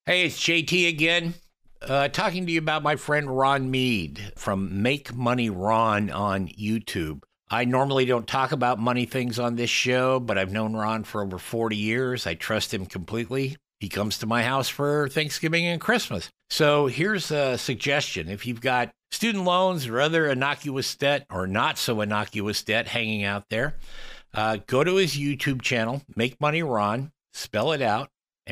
Hey, it's JT again. Talking to you about my friend Ron Mead from Make Money Ron on YouTube. I normally don't talk about money things on this show, but I've known Ron for over 40 years. I trust him completely. He comes to my house for Thanksgiving and Christmas. So here's a suggestion. If you've got student loans or other innocuous debt or not so innocuous debt hanging out there, go to his YouTube channel, Make Money Ron, spell it out,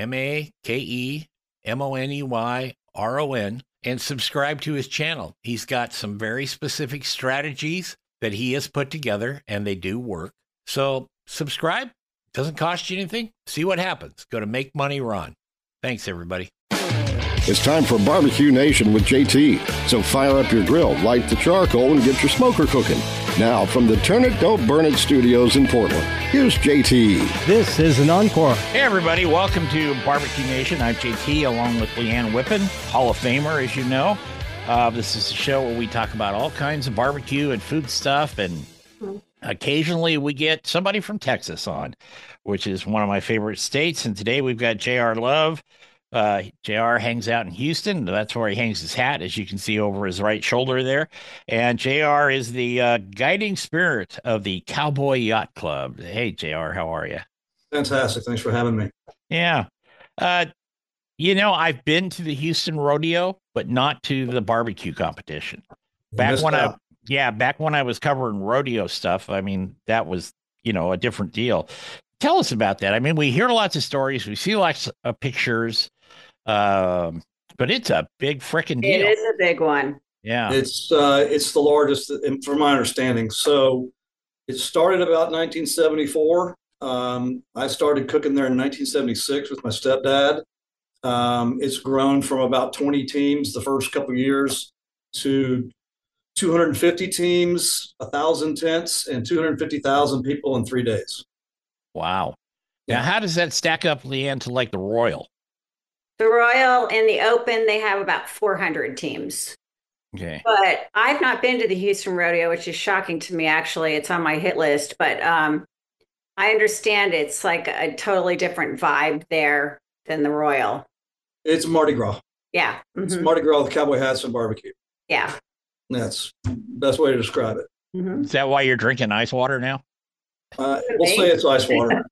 MakeMoneyRon, and subscribe to his channel. He's got some very specific strategies that he has put together, and they do work. So subscribe. Doesn't cost you anything. See what happens. Go to Make Money Ron. Thanks, everybody. It's time for Barbecue Nation with JT. So fire up your grill, light the charcoal, and get your smoker cooking. Now, from the Turn It, Don't Burn It studios in Portland, here's JT. This is an encore. Hey, everybody. Welcome to Barbecue Nation. I'm JT, along with Leanne Whippen, Hall of Famer, as you know. This is a show where we talk about all kinds of barbecue and food stuff, and occasionally we get somebody from Texas on, which is one of my favorite states. And today we've got J.R. Love. JR hangs out in Houston. That's where he hangs his hat, as you can see over his right shoulder there. And JR is the guiding spirit of the Cowboy Yacht Club. Hey, JR, how are you? Fantastic. Thanks for having me. Yeah. I've been to the Houston rodeo, but not to the barbecue competition. Back when I was covering rodeo stuff, I mean, that was, a different deal. Tell us about that. I mean, we hear lots of stories. We see lots of pictures. But it's a big freaking deal. It is a big one. Yeah. It's the largest, from my understanding. So it started about 1974. I started cooking there in 1976 with my stepdad. It's grown from about 20 teams the first couple of years to 250 teams, 1,000 tents, and 250,000 people in 3 days. Wow. Now, how does that stack up, Leanne, to like the Royal? The Royal and the Open, they have about 400 teams. Okay. But I've not been to the Houston Rodeo, which is shocking to me, actually. It's on my hit list. But I understand it's like a totally different vibe there than the Royal. It's Mardi Gras. Yeah. Mm-hmm. It's Mardi Gras with cowboy hats and barbecue. Yeah. That's the best way to describe it. Mm-hmm. Is that why you're drinking ice water now? We'll say it's ice water.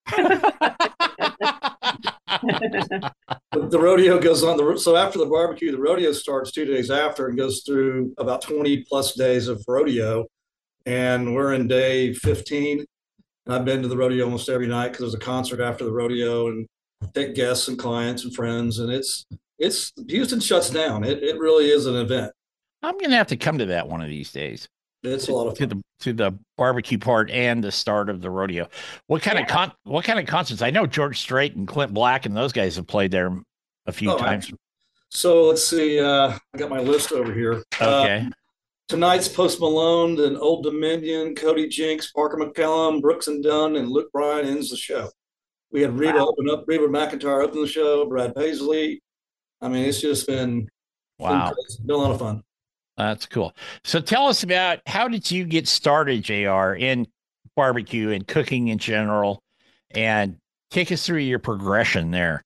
The rodeo goes on. So after the barbecue, the rodeo starts 2 days after and goes through about 20 plus days of rodeo. And we're in day 15. And I've been to the rodeo almost every night because there's a concert after the rodeo and take guests and clients and friends. And it's Houston shuts down. It really is an event. I'm going to have to come to that one of these days. It's a lot of fun. To the barbecue part and the start of the rodeo. What kind of concerts? I know George Strait and Clint Black and those guys have played there a few times. So let's see. I got my list over here. Okay. Tonight's Post Malone, then Old Dominion, Cody Jinks, Parker McCallum, Brooks and Dunn, and Luke Bryan ends the show. We had Reba McEntire open the show, Brad Paisley. I mean, it's just been been a lot of fun. That's cool. So tell us about, how did you get started, JR, in barbecue and cooking in general, and take us through your progression there.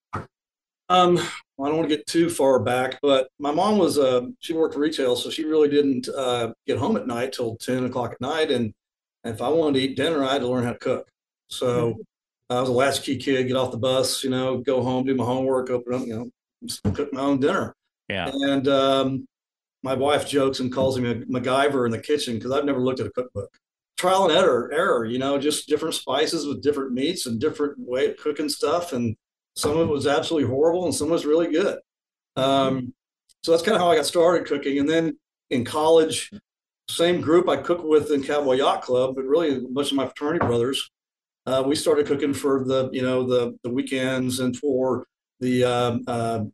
I don't want to get too far back, but my mom was she worked retail, so she really didn't get home at night till 10 o'clock at night. And if I wanted to eat dinner, I had to learn how to cook. So I was a latchkey kid, get off the bus, go home, do my homework, open up, cook my own dinner. Yeah. And my wife jokes and calls me a MacGyver in the kitchen because I've never looked at a cookbook. Trial and error, just different spices with different meats and different way of cooking stuff. And some of it was absolutely horrible and some was really good. So that's kind of how I got started cooking. And then in college, same group I cooked with in Cowboy Yacht Club, but really a bunch of my fraternity brothers, we started cooking for the weekends and for the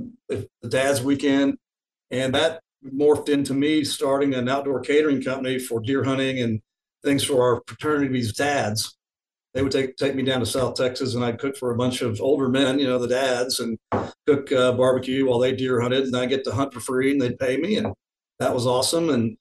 dad's weekend. And that morphed into me starting an outdoor catering company for deer hunting and things for our fraternity's dads. They would take me down to South Texas and I'd cook for a bunch of older men, the dads, and cook barbecue while they deer hunted. And I get to hunt for free and they'd pay me. And that was awesome. And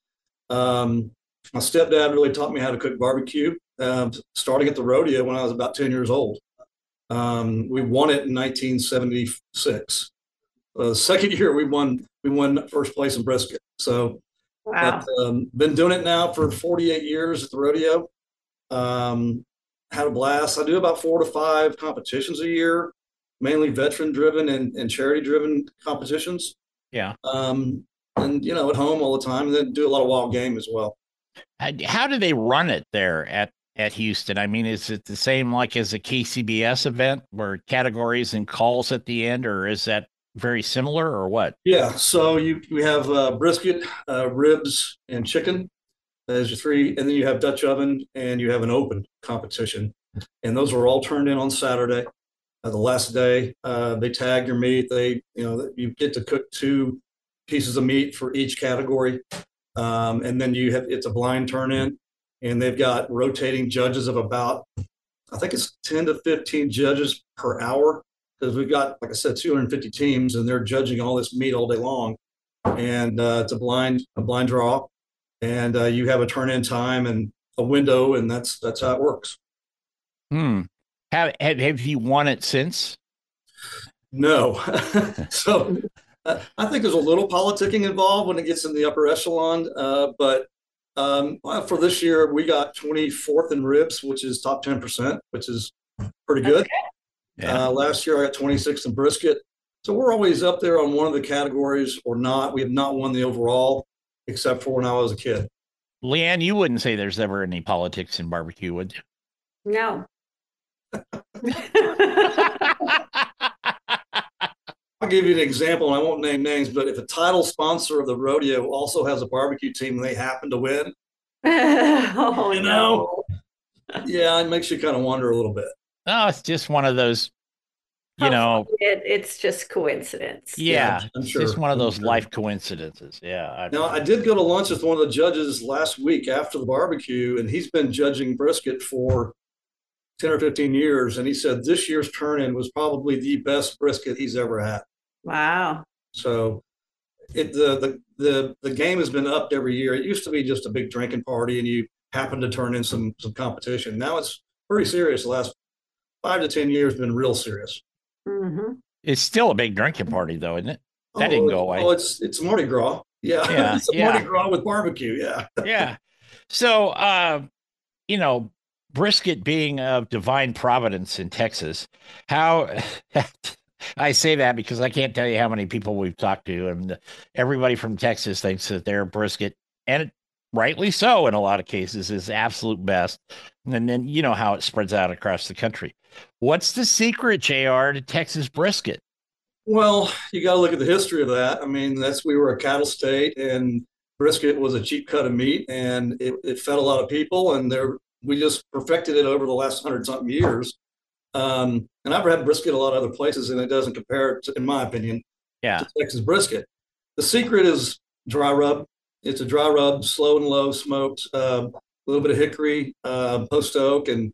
my stepdad really taught me how to cook barbecue, starting at the rodeo when I was about 10 years old. We won it in 1976. second year we won first place in brisket. So Wow. been doing it now for 48 years at the rodeo. Had a blast. I do about 4 to 5 competitions a year, mainly veteran driven and charity driven competitions. Yeah. And at home all the time, and then do a lot of wild game as well. How do they run it there at Houston? I mean, is it the same like as a KCBS event where categories and calls at the end, or is that very similar, or what? Yeah. So we have brisket, ribs, and chicken as your three, and then you have Dutch oven and you have an open competition, and those are all turned in on Saturday. The last day, they tag your meat. You get to cook 2 pieces of meat for each category, and then it's a blind turn in, and they've got rotating judges of about, I think it's 10 to 15 judges per hour, because we've got, like I said, 250 teams, and they're judging all this meat all day long, and it's a blind draw, and you have a turn in time and a window, and that's how it works. Have you won it since? No. So I think there's a little politicking involved when it gets in the upper echelon. But for this year, we got 24th in ribs, which is top 10%, which is pretty good. Yeah. Last year, I got 26th in brisket. So we're always up there on one of the categories or not. We have not won the overall, except for when I was a kid. Leanne, you wouldn't say there's ever any politics in barbecue, would you? No. I'll give you an example, and I won't name names, but if a title sponsor of the rodeo also has a barbecue team and they happen to win, Oh, no. Yeah, it makes you kind of wonder a little bit. No, it's just one of those, it's just coincidence. Yeah, I'm it's sure. just one of those life coincidences. Yeah. Now, I did go to lunch with one of the judges last week after the barbecue, and he's been judging brisket for 10 or 15 years. And he said this year's turn-in was probably the best brisket he's ever had. Wow. So the game has been upped every year. It used to be just a big drinking party and you happen to turn in some competition. Now it's pretty serious. The last 5 to 10 years been real serious. Mm-hmm. It's still a big drinking party, though, isn't it? That didn't go away. Oh, it's Mardi Gras. Yeah. It's a Mardi Gras with barbecue. Yeah. Yeah. So, brisket being of divine providence in Texas, how I say that because I can't tell you how many people we've talked to, and everybody from Texas thinks that their brisket, and rightly so in a lot of cases, is absolute best. And then you know how it spreads out across the country. What's the secret, JR, to Texas brisket? Well, you got to look at the history of that. I mean, we were a cattle state, and brisket was a cheap cut of meat, and it fed a lot of people, and we just perfected it over the last 100-something years. And I've had brisket a lot of other places, and it doesn't compare, in my opinion, to Texas brisket. The secret is dry rub. It's a dry rub, slow and low smoked, a little bit of hickory, post oak, and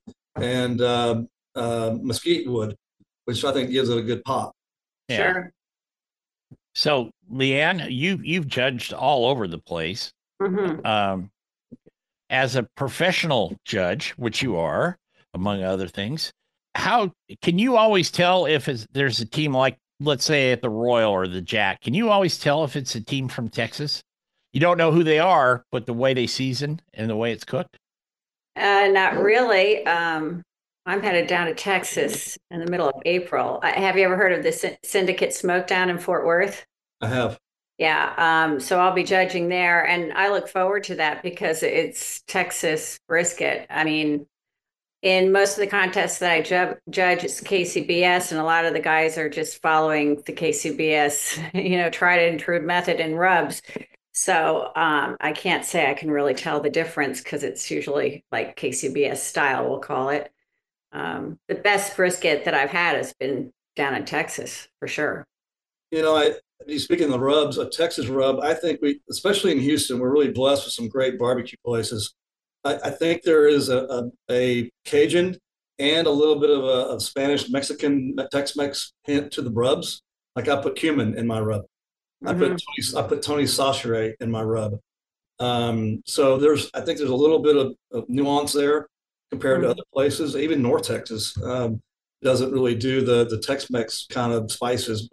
mesquite wood, which I think gives it a good pop. Yeah. Sure. So, Leanne, you've judged all over the place. Mm-hmm. As a professional judge, which you are, among other things, how can you always tell if there's a team like, let's say, at the Royal or the Jack? Can you always tell if it's a team from Texas? You don't know who they are, but the way they season and the way it's cooked? Not really. I'm headed down to Texas in the middle of April. Have you ever heard of the Syndicate Smokedown in Fort Worth? I have. Yeah. So I'll be judging there, and I look forward to that because it's Texas brisket. I mean, in most of the contests that I judge, it's KCBS, and a lot of the guys are just following the KCBS, tried and true method in rubs. So I can't say I can really tell the difference because it's usually like KCBS style, we'll call it. The best brisket that I've had has been down in Texas, for sure. Speaking of the rubs, a Texas rub, I think especially in Houston, we're really blessed with some great barbecue places. I think there is a Cajun and a little bit of a Spanish, Mexican, Tex-Mex hint to the rubs. Like I put cumin in my rub. Mm-hmm. I put Tony Saucier in my rub. So I think there's a little bit of nuance there compared to other places. Even North Texas doesn't really do the Tex-Mex kind of spices, but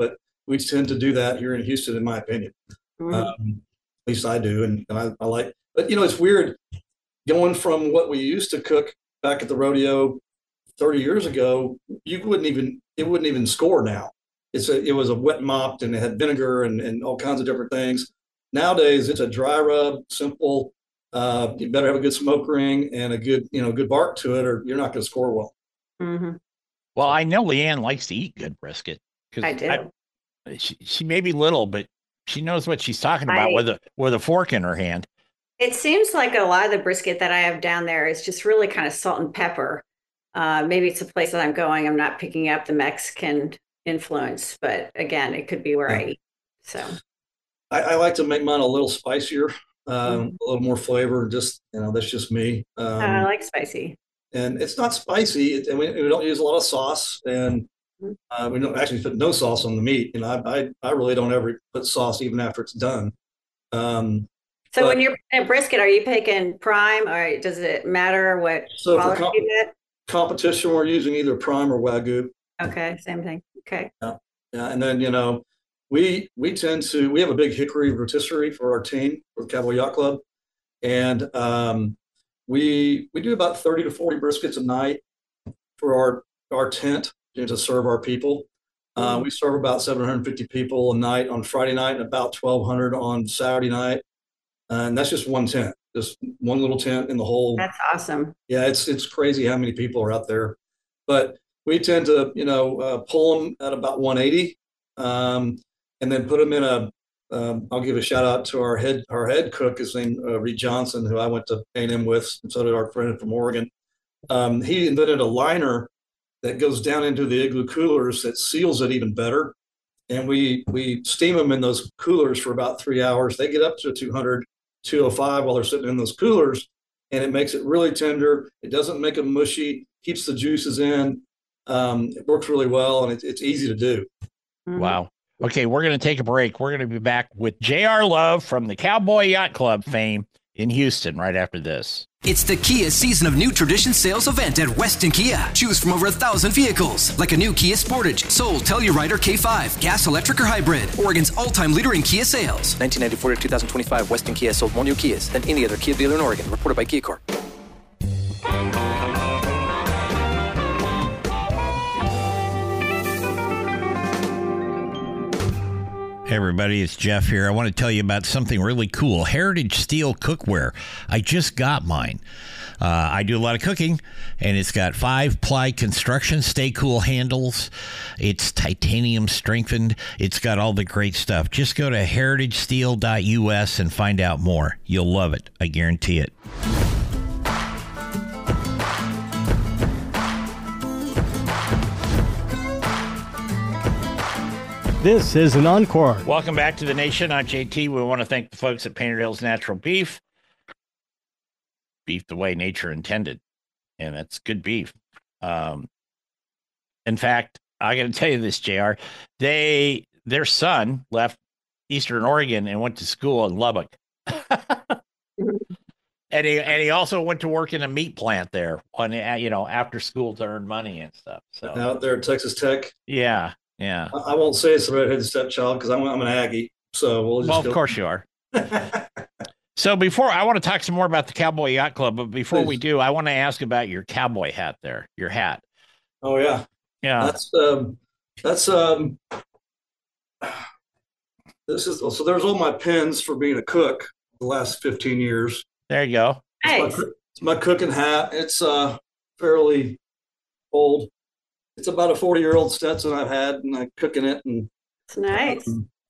we tend to do that here in Houston, in my opinion. At least I do, and I like. But it's weird going from what we used to cook back at the rodeo 30 years ago. It wouldn't even score now. It was a wet mopped, and it had vinegar and all kinds of different things. Nowadays, it's a dry rub, simple. You better have a good smoke ring and a good bark to it, or you're not going to score well. Mm-hmm. Well, I know Leanne likes to eat good brisket. I do. She may be little, but she knows what she's talking about with a fork in her hand. It seems like a lot of the brisket that I have down there is just really kind of salt and pepper. Maybe it's a place that I'm going. I'm not picking up the Mexican influence, but again, it could be where I eat. So I like to make mine a little spicier, a little more flavor. Just that's just me. I like spicy. And it's not spicy. We don't use a lot of sauce, and we don't actually put no sauce on the meat. I really don't ever put sauce even after it's done. So when you're picking a brisket, are you picking prime, or does it matter what quality you get? Competition, we're using either prime or Wagyu. Okay, same thing. Okay. Yeah, and then we have a big hickory rotisserie for our team for the Cowboy Yacht Club, and we do about 30 to 40 briskets a night for our tent to serve our people. We serve about 750 people a night on Friday night, and about 1,200 on Saturday night. And that's just one tent, just one little tent in the whole. That's awesome. Yeah, it's crazy how many people are out there. But we tend to, pull them at about 180, and then put them in I'll give a shout out to our head cook, his name Reed Johnson, who I went to A&M with, and so did our friend from Oregon. He invented a liner that goes down into the igloo coolers that seals it even better. And we steam them in those coolers for about 3 hours. They get up to 200, 205 while they're sitting in those coolers, and it makes it really tender. It doesn't make them mushy, keeps the juices in. It works really well, and it's easy to do. Wow. Okay, we're going to take a break. We're going to be back with J.R. Love from the Cowboy Yacht Club fame in Houston right after this. It's the Kia Season of New Tradition sales event at Weston Kia. Choose from over 1,000 vehicles, like a new Kia Sportage, Soul, Telluride, or K5, gas, electric, or hybrid. Oregon's all-time leader in Kia sales. 1994 to 2025, Weston Kia sold more new Kias than any other Kia dealer in Oregon. Reported by Kia Corp. Hey everybody, it's Jeff here. I want to tell you about something really cool. Heritage Steel Cookware. I just got mine. I do a lot of cooking, and it's got 5-ply construction stay cool handles. It's titanium strengthened. It's got all the great stuff. Just go to heritagesteel.us and find out more. You'll love it. I guarantee it. This is an encore. Welcome back to the nation. I'm JT. We want to thank the folks at Painted Hills Natural Beef. Beef the way nature intended. And that's good beef. In fact, I got to tell you this, JR. Their son left Eastern Oregon and went to school in Lubbock. and he also went to work in a meat plant there on after school to earn money and stuff. So out there at Texas Tech. Yeah. Yeah. I won't say it's the redheaded stepchild because I'm an Aggie. So we'll just of course you are. So before I want to talk some more about the Cowboy Yacht Club, but before we do, I want to ask about your cowboy hat there, your hat. Oh yeah. Yeah. This is so there's all my pins for being a cook the last 15 years. There you go. Nice. It's my cooking hat. It's fairly old. It's about a 40-year-old Stetson I've had, and I cook in it, and it's nice.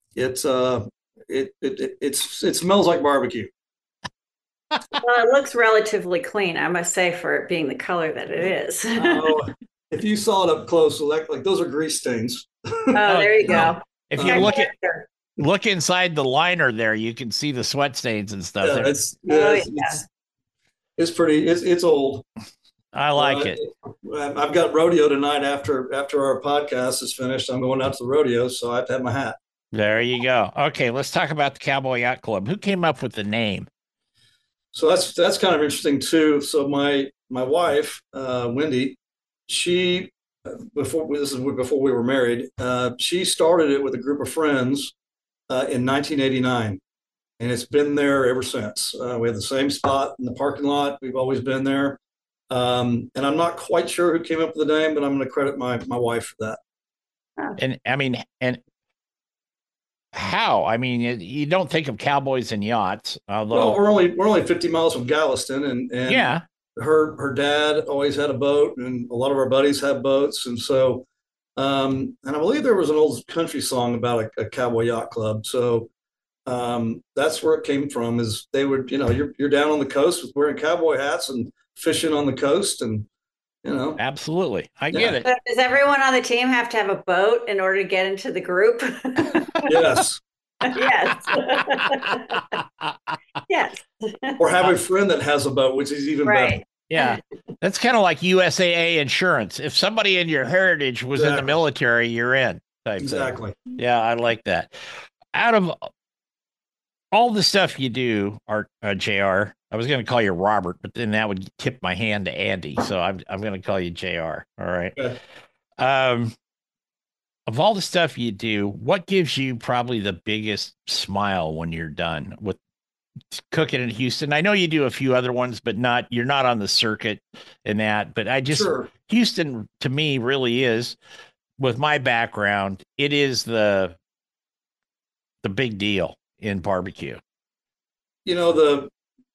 It smells like barbecue. Well, it looks relatively clean, I must say, for it being the color that it is. If you saw it up close, like those are grease stains. Oh, there you go. If you look inside the liner there, you can see the sweat stains and stuff. Yeah, it's pretty. It's old. I like it. I've got rodeo tonight after our podcast is finished. I'm going out to the rodeo, so I have to have my hat. There you go. Okay, let's talk about the Cowboy Yacht Club. Who came up with the name? So that's kind of interesting too. So my wife, Wendy, she before we were married. She started it with a group of friends in 1989, and it's been there ever since. We have the same spot in the parking lot. We've always been there. And I'm not quite sure who came up with the name, but I'm going to credit my wife for that. And I mean, and how? I mean, you don't think of cowboys and yachts, although Well, we're only 50 miles from Galveston, and yeah, her dad always had a boat, and a lot of our buddies have boats, and so and I believe there was an old country song about a cowboy yacht club. So that's where it came from. Is they would, you're down on the coast with wearing cowboy hats and fishing on the coast, and absolutely, I get it. So does everyone on the team have to have a boat in order to get into the group? yes. Yes. Yes. Or have a friend that has a boat, which is even Right. better. Yeah, that's kind of like USAA insurance. If somebody in your heritage was in the military, you're in. Exactly. Yeah, I like that. Out of all the stuff you do, JR, I was going to call you Robert, but then that would tip my hand to Andy. So I'm going to call you JR. All right. Okay. Of all the stuff you do, what gives you probably the biggest smile when you're done with cooking in Houston? I know you do a few other ones, but you're not on the circuit in that. But Sure. Houston to me really is, with my background, it is the big deal in barbecue. The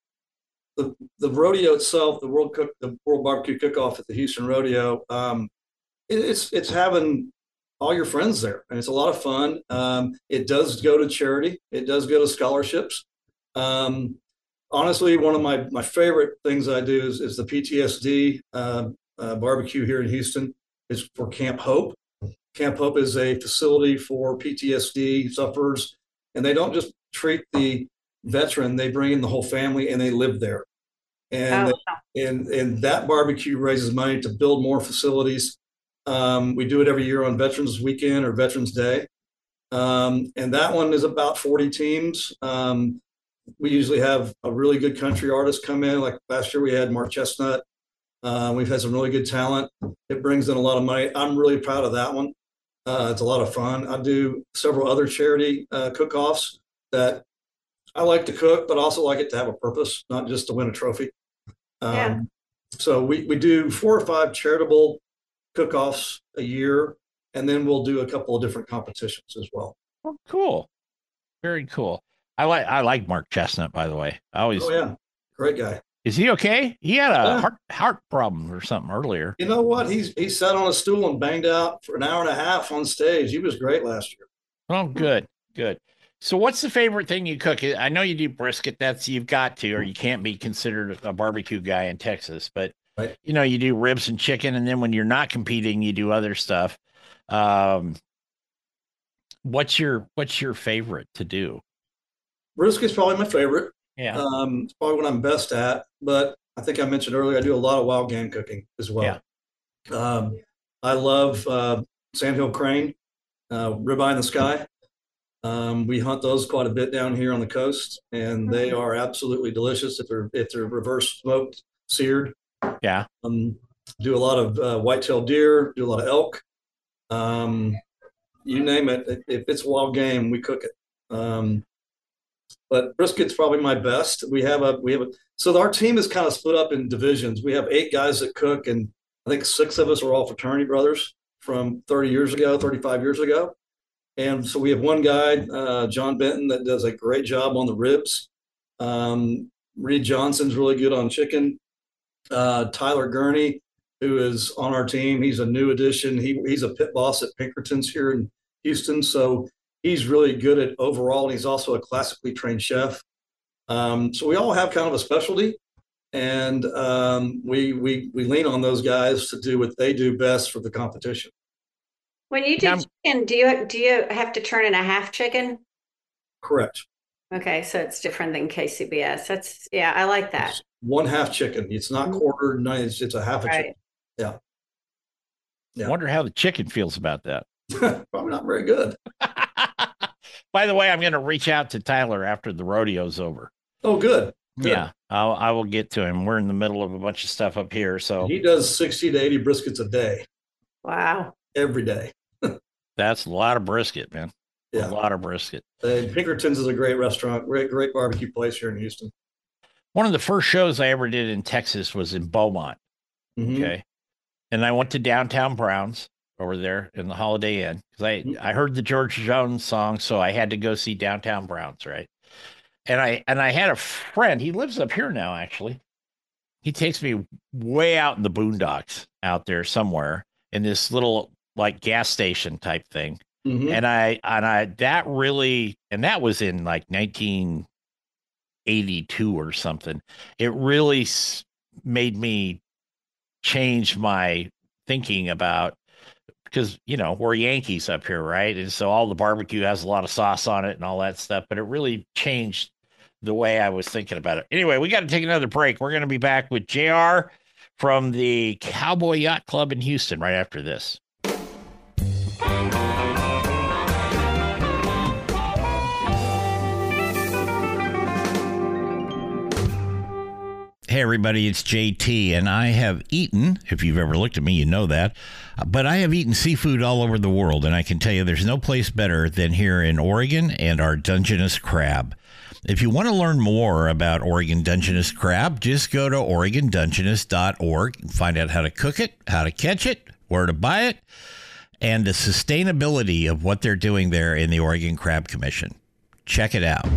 rodeo itself, the World Barbecue Cook-Off at the Houston Rodeo, it's having all your friends there, and it's a lot of fun. It does go to charity. It does go to scholarships. Honestly, one of my favorite things I do is the PTSD barbecue here in Houston. It's for Camp Hope. Camp Hope is a facility for PTSD sufferers, and they don't just treat the veteran; they bring in the whole family, and they live there. And and that barbecue raises money to build more facilities. We do it every year on Veterans Weekend or Veterans Day, and that one is about 40 teams. We usually have a really good country artist come in. Like last year, we had Mark Chestnut. We've had some really good talent. It brings in a lot of money. I'm really proud of that one. It's a lot of fun. I do several other charity cook-offs that I like to cook, but also like it to have a purpose, not just to win a trophy. So we do 4 or 5 charitable cook-offs a year, and then we'll do a couple of different competitions as well. Oh, cool. Very cool. I like Mark Chestnut, by the way. Oh yeah, great guy. Is he okay? He had a heart problem or something earlier. You know what? He sat on a stool and banged out for an hour and a half on stage. He was great last year. Oh, good. So what's the favorite thing you cook? I know you do brisket. You've got to, or you can't be considered a barbecue guy in Texas. But, right. You do ribs and chicken. And then when you're not competing, you do other stuff. What's your favorite to do? Brisket's probably my favorite. Yeah. It's probably what I'm best at. But I think I mentioned earlier, I do a lot of wild game cooking as well. Yeah. I love sandhill crane, ribeye in the sky. We hunt those quite a bit down here on the coast, and they are absolutely delicious if they're reverse smoked, seared. Yeah. Do a lot of white-tailed deer, do a lot of elk. You name it. If it's wild game, we cook it. But brisket's probably my best. So our team is kind of split up in divisions. We have 8 guys that cook, and I think 6 of us are all fraternity brothers from 35 years ago. And so we have one guy, John Benton, that does a great job on the ribs. Reed Johnson's really good on chicken. Tyler Gurney, who is on our team, he's a new addition. He's a pit boss at Pinkerton's here in Houston. So he's really good at overall, and he's also a classically trained chef. So we all have kind of a specialty, and we lean on those guys to do what they do best for the competition. When you do chicken, do you have to turn in a half chicken? Correct. Okay, so it's different than KCBS. I like that. It's 1/2 chicken. It's not quartered. No, it's a half a chicken. Yeah. I wonder how the chicken feels about that. Probably not very good. By the way, I'm going to reach out to Tyler after the rodeo's over. Oh, good. Yeah, I will get to him. We're in the middle of a bunch of stuff up here, so he does 60 to 80 briskets a day. Wow. every day. That's a lot of brisket, man. Yeah. A lot of brisket. Pinkerton's is a great restaurant, great barbecue place here in Houston. One of the first shows I ever did in Texas was in Beaumont. Mm-hmm. Okay. And I went to Downtown Browns over there in the Holiday Inn because I heard the George Jones song, so I had to go see Downtown Browns, right? And I had a friend, he lives up here now, actually. He takes me way out in the boondocks out there somewhere in this little like gas station type thing. Mm-hmm. And that was in like 1982 or something. It really made me change my thinking about, because, we're Yankees up here, right? And so all the barbecue has a lot of sauce on it and all that stuff, but it really changed the way I was thinking about it. Anyway, we got to take another break. We're going to be back with JR from the Cowboy Yacht Club in Houston right after this. Hey, everybody, it's JT, and I have eaten, if you've ever looked at me, you know that, but I have eaten seafood all over the world, and I can tell you there's no place better than here in Oregon and our Dungeness crab. If you want to learn more about Oregon Dungeness crab, just go to OregonDungeness.org and find out how to cook it, how to catch it, where to buy it, and the sustainability of what they're doing there in the Oregon Crab Commission. Check it out.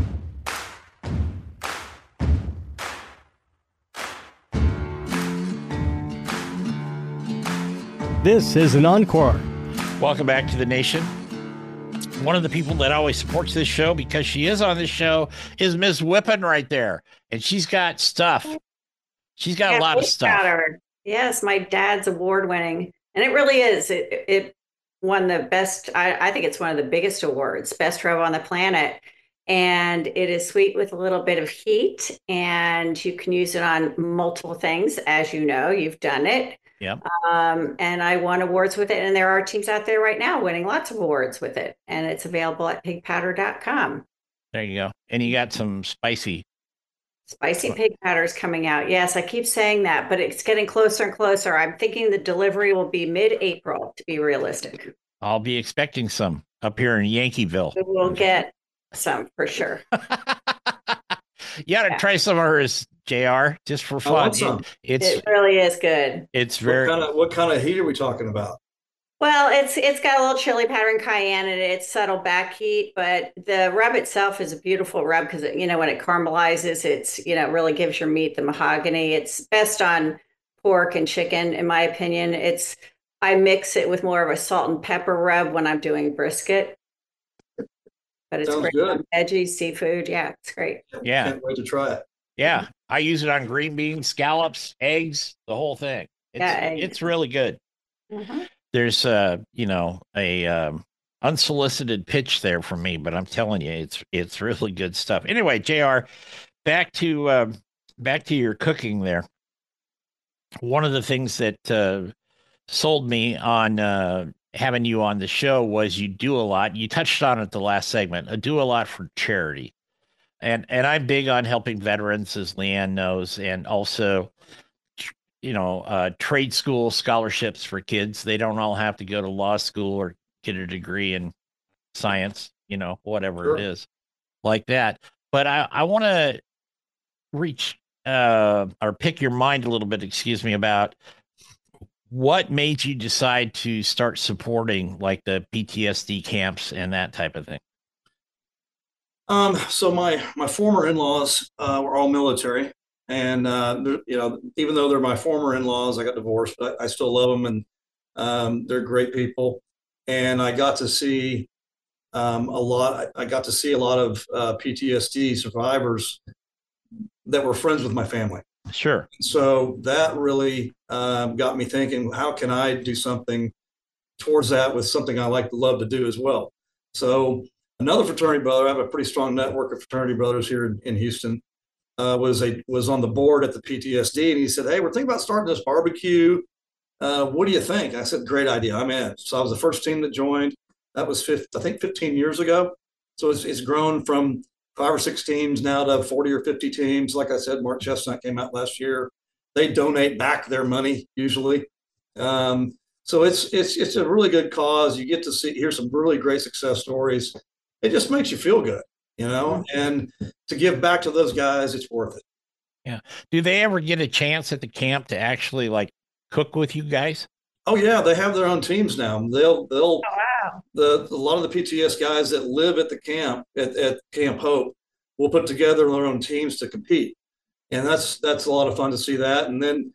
This is an encore. Welcome back to the nation. One of the people that always supports this show, because she is on this show, is Ms. Whippen right there. And she's got stuff. She's got a lot of stuff. Yes, my dad's award-winning. And it really is. It won the best, I think it's one of the biggest awards, best rub on the planet. And it is sweet with a little bit of heat. And you can use it on multiple things. As you know, you've done it. Yep. And I won awards with it. And there are teams out there right now winning lots of awards with it. And it's available at pigpowder.com. There you go. And you got some spicy pig powders coming out. Yes, I keep saying that, but it's getting closer and closer. I'm thinking the delivery will be mid-April, to be realistic. I'll be expecting some up here in Yankeeville. We'll get some for sure. You got to try some of hers, JR, just for fun. It really is good. It's very. What kind of heat are we talking about? Well, it's got a little chili powder and cayenne in it. It's subtle back heat, but the rub itself is a beautiful rub because, when it caramelizes, it really gives your meat the mahogany. It's best on pork and chicken, in my opinion. I mix it with more of a salt and pepper rub when I'm doing brisket. But it's Sounds great good. on veggies, seafood. Yeah, it's great. Yeah. Can't wait to try it. Yeah. I use it on green beans, scallops, eggs, the whole thing. It's really good. Mm-hmm. There's a unsolicited pitch there from me, but I'm telling you, it's really good stuff. Anyway, JR, back to your cooking there. One of the things that sold me on having you on the show was you do a lot. You touched on it the last segment. I do a lot for charity, and I'm big on helping veterans, as Leanne knows, and also trade school scholarships for kids. They don't all have to go to law school or get a degree in science, whatever Sure. it is like that. But I want to reach or pick your mind a little bit, about what made you decide to start supporting like the PTSD camps and that type of thing. So my former in-laws were all military. And, even though they're my former in-laws, I got divorced, but I still love them. And they're great people. And I got to see a lot. I got to see a lot of PTSD survivors that were friends with my family. Sure. So that really got me thinking, how can I do something towards that with something I love to do as well? So another fraternity brother, I have a pretty strong network of fraternity brothers here in Houston, was on the board at the PTSD, and he said, "Hey, we're thinking about starting this barbecue. What do you think?" I said, "Great idea. I'm in." So I was the first team that joined. That was 15 years ago. So it's grown from 5 or 6 teams now to 40 or 50 teams. Like I said, Mark Chestnut came out last year. They donate back their money usually. So So it's a really good cause. You get to hear some really great success stories. It just makes you feel good, and to give back to those guys, it's worth it. Yeah. Do they ever get a chance at the camp to actually like cook with you guys? Oh yeah, they have their own teams now. They'll Oh, wow. a lot of the PTS guys that live at the camp at Camp Hope will put together their own teams to compete, and that's a lot of fun to see that. And then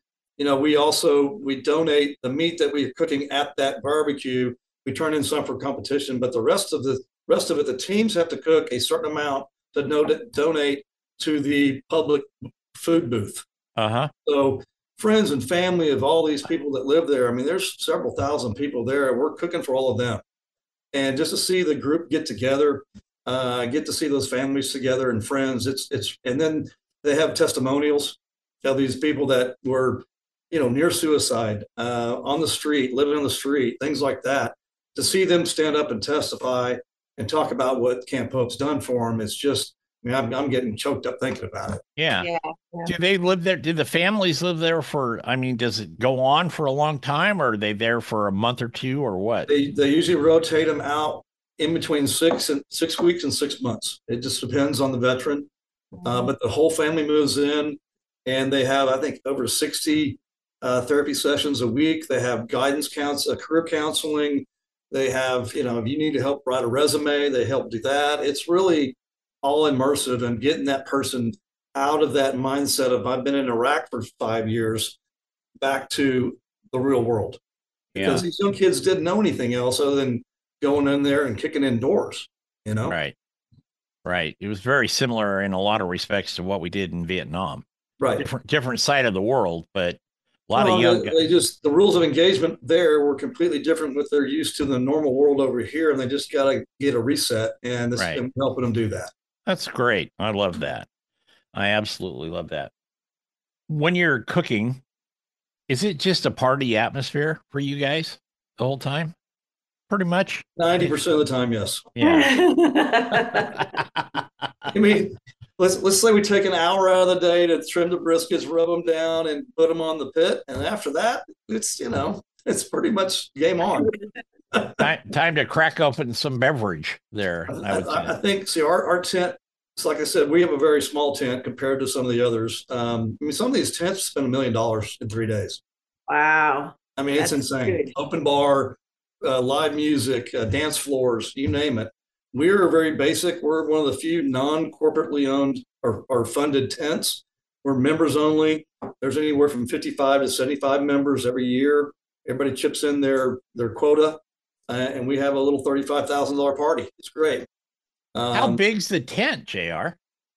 we donate the meat that we're cooking at that barbecue. We turn in some for competition, but the rest of it, the teams have to cook a certain amount to donate to the public food booth. So friends and family of all these people that live there. I mean, there's several thousand people there. We're cooking for all of them. And just to see the group get together, get to see those families together and friends, and then they have testimonials of these people that were, near suicide, on the street, living on the street, things like that. To see them stand up and testify and talk about what Camp Hope's done for them, it's just, I'm getting choked up thinking about it. Yeah. Yeah. Do they live there? Do the families live there does it go on for a long time, or are they there for a month or two, or what? They usually rotate them out in between 6 weeks and 6 months. It just depends on the veteran. But the whole family moves in, and they have, I think, over 60 therapy sessions a week. They have guidance career counseling. They have, if you need to help write a resume, they help do that. It's really all immersive and getting that person out of that mindset of I've been in Iraq for 5 years back to the real world. Because these young kids didn't know anything else other than going in there and kicking in doors, Right. It was very similar in a lot of respects to what we did in Vietnam. Right. Different side of the world, but a lot of young guys. The rules of engagement there were completely different what they're used to in the normal world over here, and they just got to get a reset, and this is helping them do that. That's great. I love that. I absolutely love that. When you're cooking, is it just a party atmosphere for you guys the whole time? Pretty much 90% of the time, yes. Yeah. I mean, let's say we take an hour out of the day to trim the briskets, rub them down, and put them on the pit, and after that, it's it's pretty much game on. Time to crack open some beverage there. I think. See, our tent. So like I said, we have a very small tent compared to some of the others. Some of these tents spend $1 million in 3 days. Wow. I mean, it's insane. Good. Open bar, live music, dance floors, you name it. We're very basic. We're one of the few non-corporately owned or funded tents. We're members only. There's anywhere from 55 to 75 members every year. Everybody chips in their quota, and we have a little $35,000 party. It's great. How big's the tent, JR?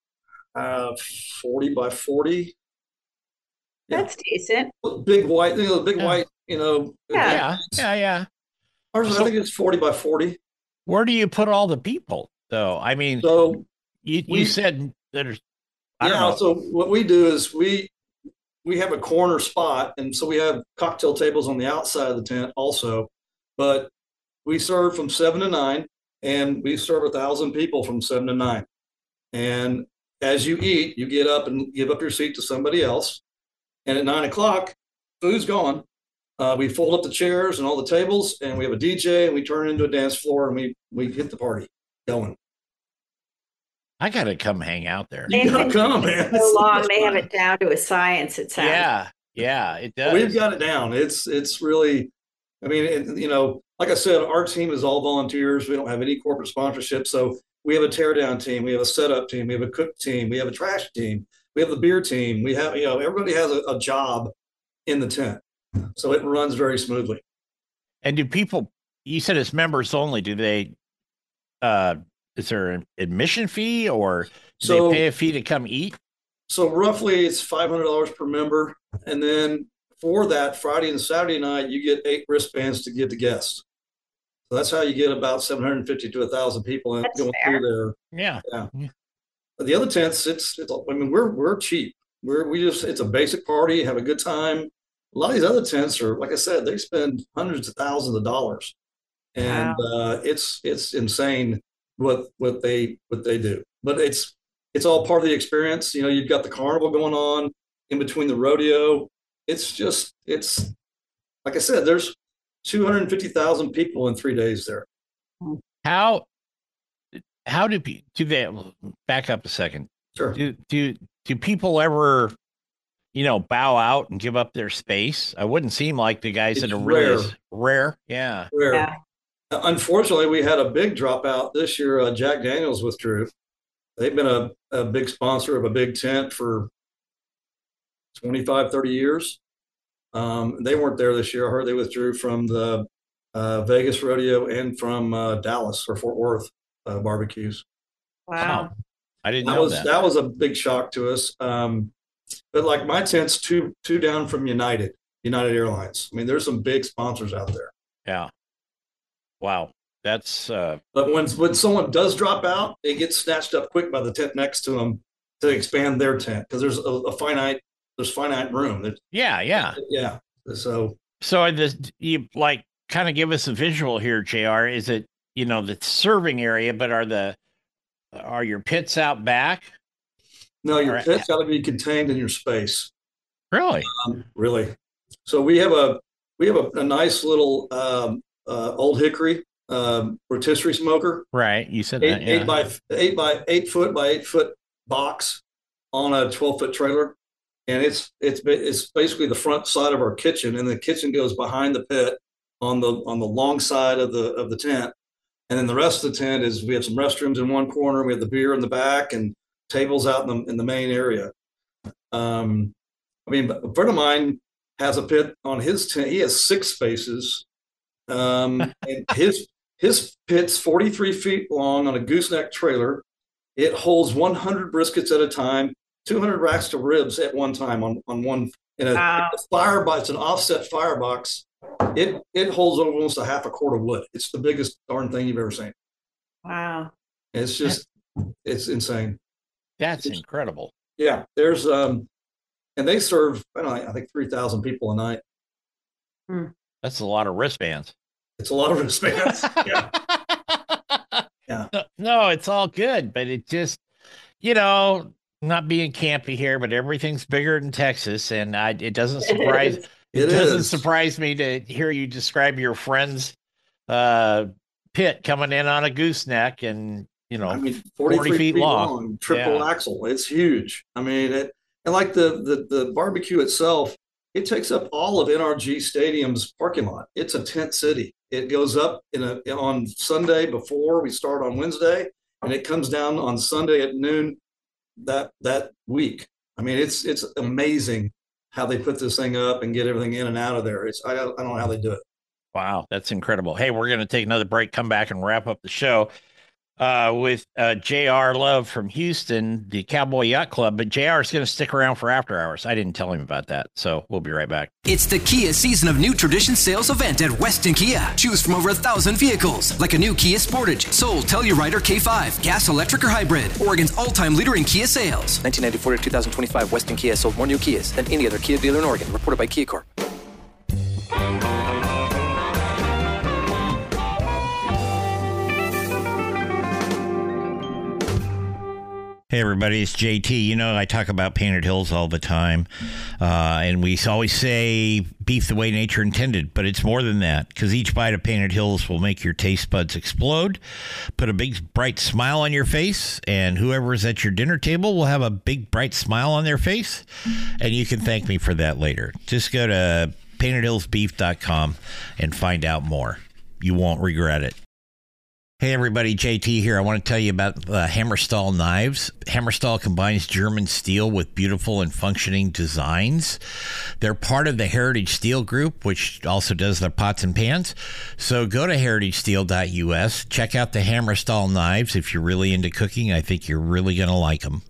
40 by 40. That's decent. Big white, white, Yeah. Ours, I think it's 40 by 40. Where do you put all the people, though? I mean, so you said there's, I don't know. So what we do is we have a corner spot, and so we have cocktail tables on the outside of the tent also, but we serve from 7 to 9. And we serve 1,000 people from 7 to 9. And as you eat, you get up and give up your seat to somebody else. And at 9 o'clock, food's gone. We fold up the chairs and all the tables, and we have a DJ, and we turn it into a dance floor, and we get the party going. I got to come hang out there. You got to come, man. So long, they have it down to a science, it sounds. Yeah, it does. We've got it down. It's really, I mean, like I said, our team is all volunteers. We don't have any corporate sponsorship. So we have a teardown team. We have a setup team. We have a cook team. We have a trash team. We have the beer team. We have, everybody has a job in the tent. So it runs very smoothly. And do people, you said it's members only. Do they, is there an admission fee, or do they pay a fee to come eat? So roughly it's $500 per member. And then for that Friday and Saturday night, you get 8 wristbands to give to guests. So that's how you get about 750 to 1,000 people going through there. Yeah. But the other tents, we're cheap. It's a basic party, have a good time. A lot of these other tents are, like I said, they spend hundreds of thousands of dollars, and it's insane what they do. But it's all part of the experience. You've got the carnival going on in between the rodeo. It's like I said, there's 250,000 people in 3 days there. How do they back up a second? Sure. Do people ever, bow out and give up their space? I wouldn't seem like the guys that are really rare. Yeah. Rare. Yeah. Unfortunately, we had a big dropout this year. Jack Daniels withdrew. They've been a big sponsor of a big tent for 25, 30 years. They weren't there this year. I heard they withdrew from the Vegas rodeo and from Dallas or Fort Worth barbecues. Wow. I didn't know that. That was a big shock to us. But like my tent's two down from United Airlines. I mean, there's some big sponsors out there. Yeah. Wow. That's but when someone does drop out, it gets snatched up quick by the tent next to them to expand their tent because there's finite room. Yeah. So you like kind of give us a visual here, JR. Is it the serving area, but are your pits out back? No, your pit's got to be contained in your space. Really? Really. So we have a nice little old hickory rotisserie smoker. Right. You said that. Yeah. 8 foot by 8 foot box on a 12-foot trailer, and it's basically the front side of our kitchen, and the kitchen goes behind the pit on the long side of the tent, and then the rest of the tent is we have some restrooms in one corner, we have the beer in the back, and tables out in the main area. I mean, a friend of mine has a pit on his tent. He has 6 spaces, and his pit's 43 feet long on a gooseneck trailer. It holds 100 briskets at a time, 200 racks of ribs at one time on one in a firebox. It's an offset firebox. It holds almost a half a quart of wood. It's the biggest darn thing you've ever seen. Wow. It's insane. That's incredible. Yeah. There's and they serve I think 3,000 people a night. That's a lot of wristbands. It's a lot of wristbands. Yeah. Yeah. No, it's all good, but it just, not being campy here, but everything's bigger than Texas, and it doesn't surprise. It doesn't surprise me to hear you describe your friend's pit coming in on a gooseneck, and 40 feet long, triple axle. It's huge. I mean, and like the barbecue itself, it takes up all of NRG Stadium's parking lot. It's a tent city. It goes up on Sunday before we start on Wednesday, and it comes down on Sunday at noon that week. I mean, it's amazing how they put this thing up and get everything in and out of there. I don't know how they do it. Wow, that's incredible. Hey, we're going to take another break, come back and wrap up the show with JR Love from Houston, the Cowboy Yacht Club. But JR is going to stick around for after hours. I didn't tell him about that, so we'll be right back. It's the Kia Season of New Tradition sales event at Weston Kia. Choose from over 1,000 vehicles, like a new Kia Sportage, Soul, Telluride, K5, gas, electric, or hybrid. Oregon's all-time leader in Kia sales. 1994 to 2025, Weston Kia sold more new Kias than any other Kia dealer in Oregon, reported by Kia Corp. Hey, everybody, it's JT. I talk about Painted Hills all the time, and we always say beef the way nature intended, but it's more than that, because each bite of Painted Hills will make your taste buds explode, put a big, bright smile on your face, and whoever is at your dinner table will have a big, bright smile on their face, and you can thank me for that later. Just go to paintedhillsbeef.com and find out more. You won't regret it. Hey everybody, JT here. I want to tell you about Hammerstall knives. Hammerstall combines German steel with beautiful and functioning designs. They're part of the Heritage Steel Group, which also does their pots and pans. So go to heritagesteel.us. Check out the Hammerstall knives. If you're really into cooking, I think you're really going to like them.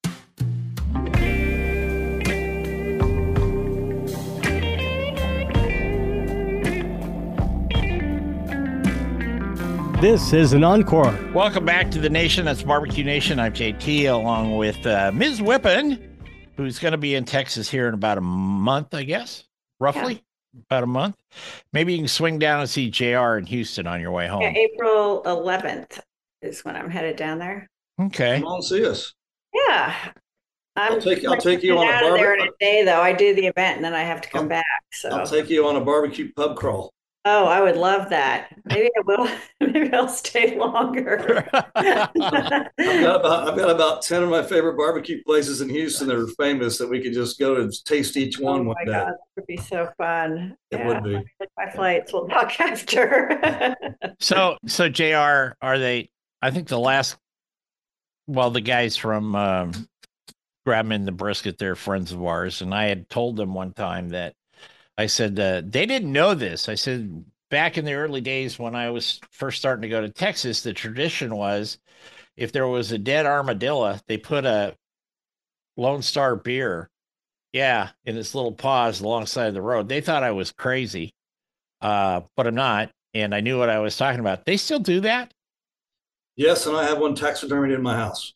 This is an encore. Welcome back to the nation. That's Barbecue Nation. I'm JT, along with Ms. Whippen, who's going to be in Texas here in about a month, I guess, roughly. Yeah. About a month. Maybe you can swing down and see JR in Houston on your way home. Yeah, April 11th is when I'm headed down there. Okay. Come on, see us. Yeah. I'll take you on a barbecue. There in a day, though. I do the event and then I have to come back. So I'll take you on a barbecue pub crawl. Oh, I would love that. Maybe I will. Maybe I'll stay longer. I've got about 10 of my favorite barbecue places in Houston that are famous that we could just go and taste each Oh one my day. God, that would be so fun. It Yeah, would be. like my flights. We'll talk after. So JR, are they? I think the guys from Grabbing the Brisket, they're friends of ours, and I had told them one time that I said they didn't know this. I said back in the early days when I was first starting to go to Texas, the tradition was if there was a dead armadillo, they put a Lone Star beer, in its little paws alongside the road. They thought I was crazy, but I'm not, and I knew what I was talking about. They still do that. Yes, and I have one taxidermied in my house.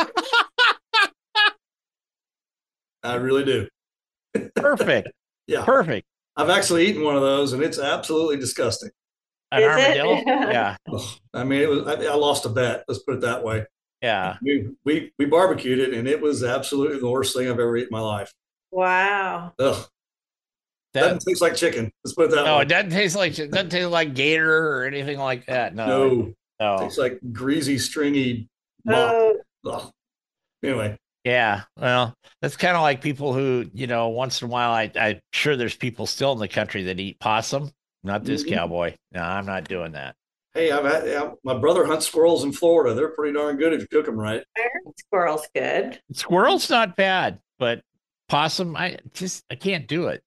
I really do. Perfect. Yeah. Perfect. I've actually eaten one of those, and it's absolutely disgusting. An Is armadillo? it? Yeah. I mean, I lost a bet. Let's put it that way. Yeah. We barbecued it, and it was absolutely the worst thing I've ever eaten in my life. Wow. Ugh. Doesn't taste like chicken. Let's put it that way. No, it doesn't taste like gator or anything like that. No. It tastes like greasy, stringy mop. Oh, Ugh. Anyway, Yeah. Well, that's kind of like people who, once in a while, I'm sure there's people still in the country that eat possum. Not this cowboy. No, I'm not doing that. hey, my brother hunts squirrels in Florida. They're pretty darn good if you cook them right. squirrel's good. Squirrel's not bad, but possum, I can't do it.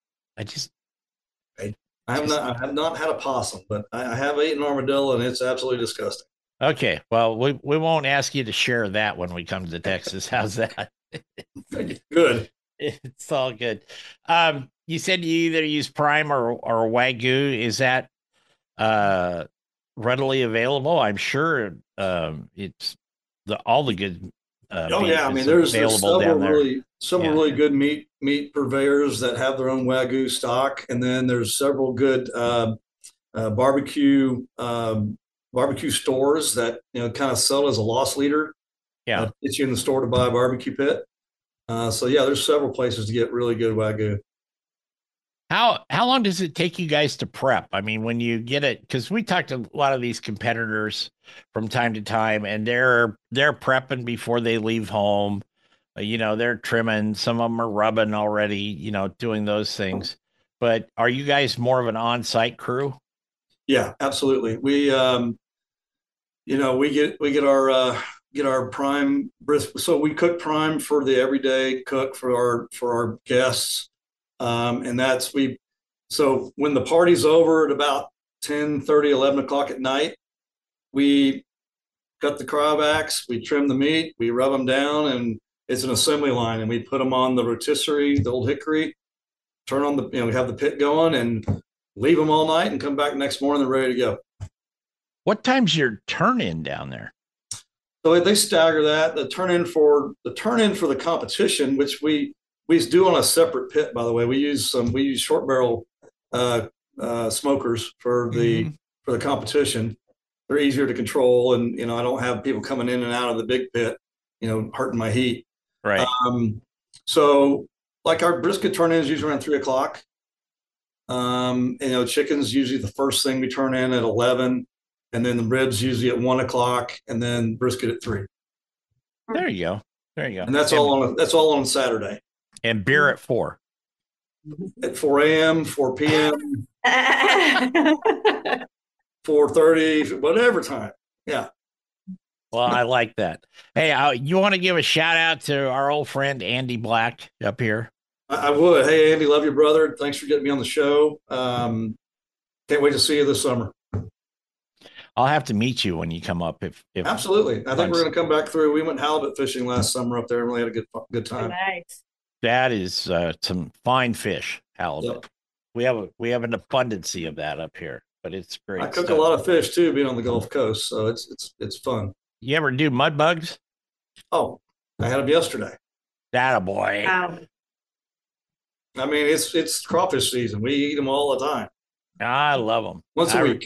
I have not had a possum, but I have eaten armadillo, and it's absolutely disgusting. Okay. Well, we won't ask you to share that when we come to Texas. How's that? Good. It's all good. You said you either use Prime or Wagyu. Is that readily available? I'm sure it's all the good. Oh yeah, I mean there's several really good meat purveyors that have their own Wagyu stock, and then there's several good barbecue stores that kind of sell as a loss leader. Yeah, get you in the store to buy a barbecue pit. So yeah, there's several places to get really good Wagyu. How long does it take you guys to prep? I mean, when you get it, because we talked to a lot of these competitors from time to time, and they're prepping before they leave home. They're trimming. Some of them are rubbing already. Doing those things. But are you guys more of an on-site crew? Yeah, absolutely. We get our prime brisket. So we cook prime for the everyday cook for our guests. And so when the party's over at about 10:30, 11 o'clock at night, we cut the cryobacks, we trim the meat, we rub them down, and it's an assembly line, and we put them on the rotisserie, the old hickory, turn on we have the pit going and leave them all night and come back next morning, they're ready to go. What time's your turn in down there? So they stagger that. The turn in for the competition, which we do on a separate pit, by the way. We use short barrel smokers for the competition. They're easier to control, and I don't have people coming in and out of the big pit, hurting my heat. Right. So like our brisket turn in is usually around 3 o'clock. Chicken's usually the first thing we turn in at 11, and then the ribs usually at 1 o'clock, and then brisket at 3. There you go. And that's all on Saturday. And beer at 4. At 4 a.m., 4 p.m., 4:30, whatever time. Yeah. Well, I like that. Hey, you want to give a shout out to our old friend Andy Black up here? I would. Hey, Andy, love your brother. Thanks for getting me on the show. Can't wait to see you this summer. I'll have to meet you when you come up. If Absolutely. I think we're going to come back through. We went halibut fishing last summer up there and really had a good time. Nice. That is some fine fish, halibut. Yep. We have an abundance of that up here, but it's great. I cook a lot of fish too, being on the Gulf Coast, so it's fun. You ever do mud bugs? Oh, I had them yesterday. Attaboy. Wow. I mean, it's crawfish season. We eat them all the time. I love them. Once a week.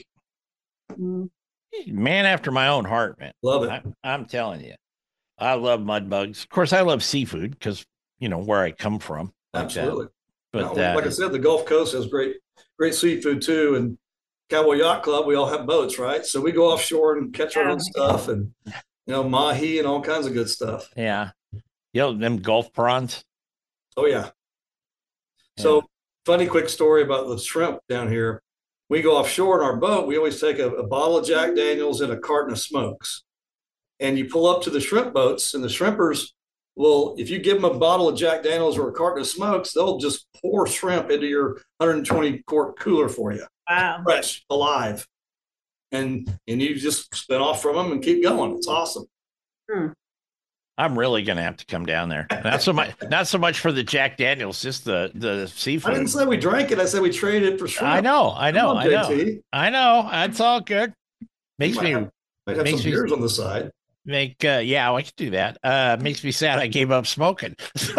Man after my own heart, man. Love it. I'm telling you. I love mud bugs. Of course, I love seafood because, where I come from. Absolutely. But like I said, the Gulf Coast has great seafood too. And Cowboy Yacht Club, we all have boats, right? So we go offshore and catch our own stuff, and mahi and all kinds of good stuff. Yeah. Them Gulf prawns. Oh yeah. So funny quick story about the shrimp down here. We go offshore in our boat. We always take a bottle of Jack Daniels and a carton of smokes, and you pull up to the shrimp boats, and the shrimpers will, if you give them a bottle of Jack Daniels or a carton of smokes, they'll just pour shrimp into your 120 quart cooler for you. Wow. Fresh, alive. And you just spin off from them and keep going. It's awesome. I'm really going to have to come down there. Not so much for the Jack Daniels, just the seafood. I didn't say we drank it. I said we traded it for shrimp. I know. JT. I know. That's all good. Makes me have some beers on the side. I could do that. Makes me sad I gave up smoking.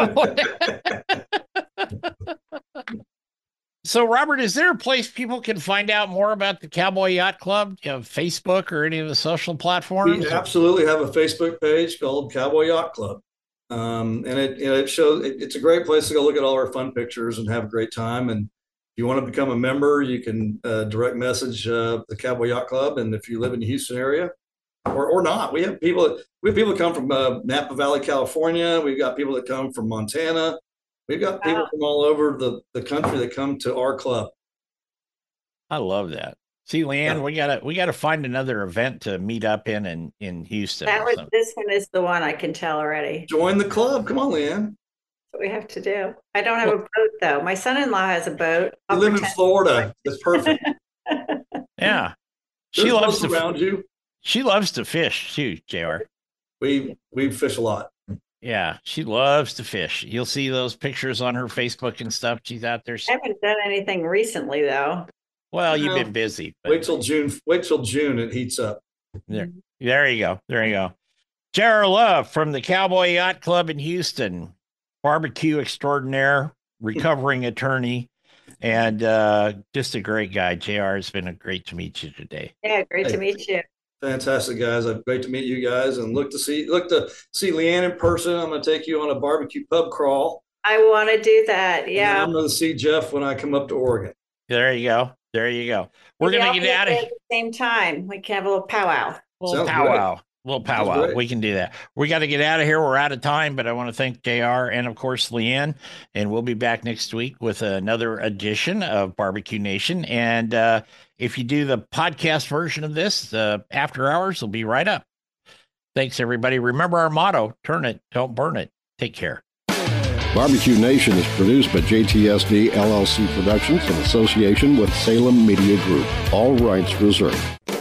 So, Robert, is there a place people can find out more about the Cowboy Yacht Club? Facebook or any of the social platforms? We absolutely have a Facebook page called Cowboy Yacht Club. And it shows, it's a great place to go look at all our fun pictures and have a great time. And if you want to become a member, you can direct message the Cowboy Yacht Club. And if you live in the Houston area or not, we have people that come from Napa Valley, California. We've got people that come from Montana. We've got people from all over the country that come to our club. I love that. See, Leanne, we gotta find another event to meet up in Houston. This one is the one I can tell already. Join the club. Come on, Leanne. That's what we have to do. I don't have a boat though. My son-in-law has a boat. I live in Florida. It's perfect. Yeah. She loves to around you. She loves to fish too, JR. We fish a lot. Yeah, she loves to fish. You'll see those pictures on her Facebook and stuff. She's out there. I haven't done anything recently, though. Well, you've been busy. But... Wait till June. It heats up. There you go. J.R. Love from the Cowboy Yacht Club in Houston, barbecue extraordinaire, recovering attorney, and just a great guy. JR, it's been great to meet you today. Yeah, great to meet you. Fantastic, guys. Great to meet you guys, and look to see Leanne in person. I'm going to take you on a barbecue pub crawl. I want to do that. Yeah. I'm going to see Jeff when I come up to Oregon. There you go. We're going to get out of here at the same time. We can have a little powwow. Little powwow. We can do that. We got to get out of here. We're out of time, but I want to thank JR and, of course, Leanne. And we'll be back next week with another edition of Barbecue Nation. And if you do the podcast version of this, after hours will be right up. Thanks, everybody. Remember our motto, turn it, don't burn it. Take care. Barbecue Nation is produced by JTSD LLC Productions in association with Salem Media Group. All rights reserved.